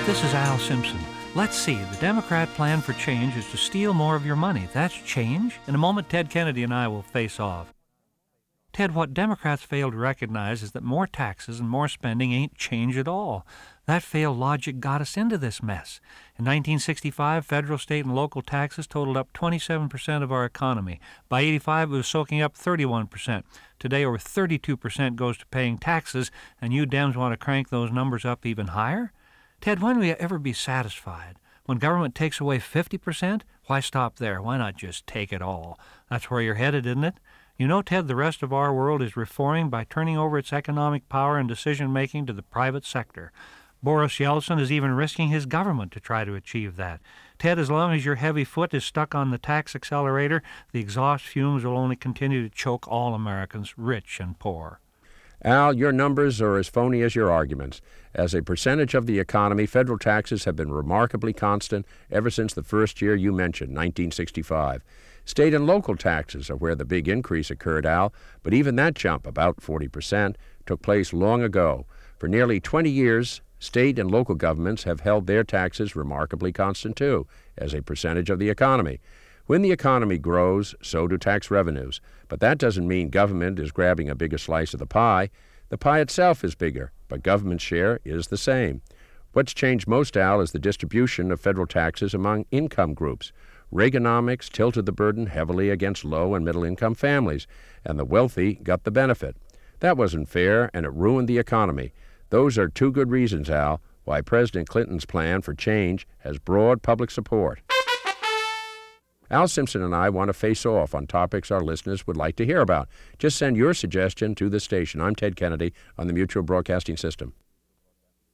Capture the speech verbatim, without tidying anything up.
This is Al Simpson. Let's see, the Democrat plan for change is to steal more of your money. That's change? In a moment, Ted Kennedy and I will face off. Ted, what Democrats fail to recognize is that more taxes and more spending ain't change at all. That failed logic got us into this mess. In nineteen sixty-five, federal, state, and local taxes totaled up twenty-seven percent of our economy. By eighty-five, it was soaking up thirty-one percent. Today, over thirty-two percent goes to paying taxes, and you Dems want to crank those numbers up even higher? Ted, when will you ever be satisfied? When government takes away fifty percent? Why stop there? Why not just take it all? That's where you're headed, isn't it? You know, Ted, the rest of our world is reforming by turning over its economic power and decision-making to the private sector. Boris Yeltsin is even risking his government to try to achieve that. Ted, as long as your heavy foot is stuck on the tax accelerator, the exhaust fumes will only continue to choke all Americans, rich and poor. Al, your numbers are as phony as your arguments. As a percentage of the economy, federal taxes have been remarkably constant ever since the first year you mentioned, nineteen sixty-five. State and local taxes are where the big increase occurred, Al, but even that jump, about forty percent, took place long ago. For nearly twenty years, state and local governments have held their taxes remarkably constant, too, as a percentage of the economy. When the economy grows, so do tax revenues. But that doesn't mean government is grabbing a bigger slice of the pie. The pie itself is bigger, but government's share is the same. What's changed most, Al, is the distribution of federal taxes among income groups. Reaganomics tilted the burden heavily against low and middle-income families, and the wealthy got the benefit. That wasn't fair, and it ruined the economy. Those are two good reasons, Al, why President Clinton's plan for change has broad public support. Al Simpson and I want to face off on topics our listeners would like to hear about. Just send your suggestion to the station. I'm Ted Kennedy on the Mutual Broadcasting System.